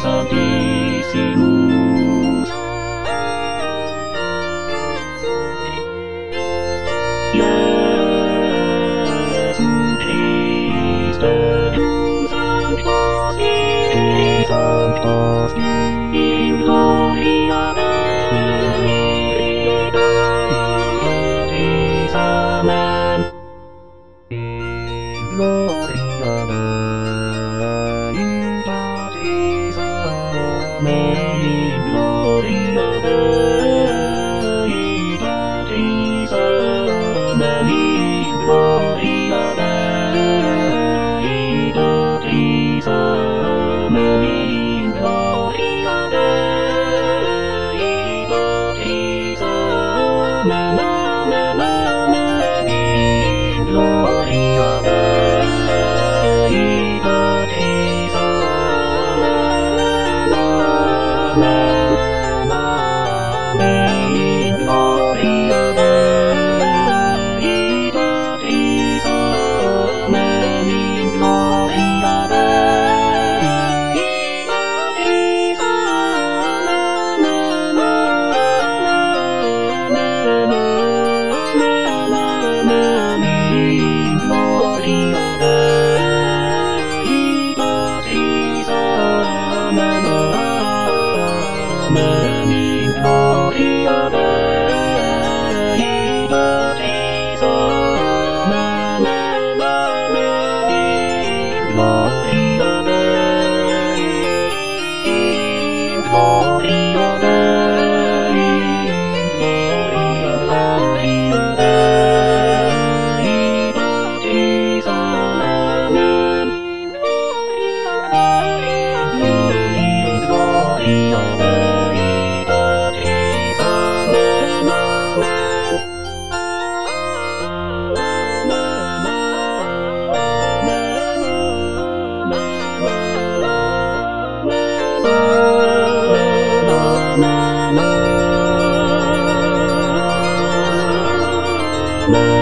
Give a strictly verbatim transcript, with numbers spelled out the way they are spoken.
Santissimus. Jesum Christe, tu sanctos, in sanctos, in gloria Dei Patris, amen. In gloria Dei Patris, amen. In gloria Dei Patris, amen. In gloria Dei Patris, amen. In gloria Dei Patris, amen. Amen, amen. In gloria Dei Patris, amen. Amen, amen. In gloria Dei Patris, amen. In gloria Dei Patris, amen. Amen, amen. In gloria Dei Patris, amen. Amen. In gloria Dei Patris, amen. Amen. In gloria Dei, in gloria Dei, in gloria Dei Patris, amen. In gloria Dei Patris, amen. Amen.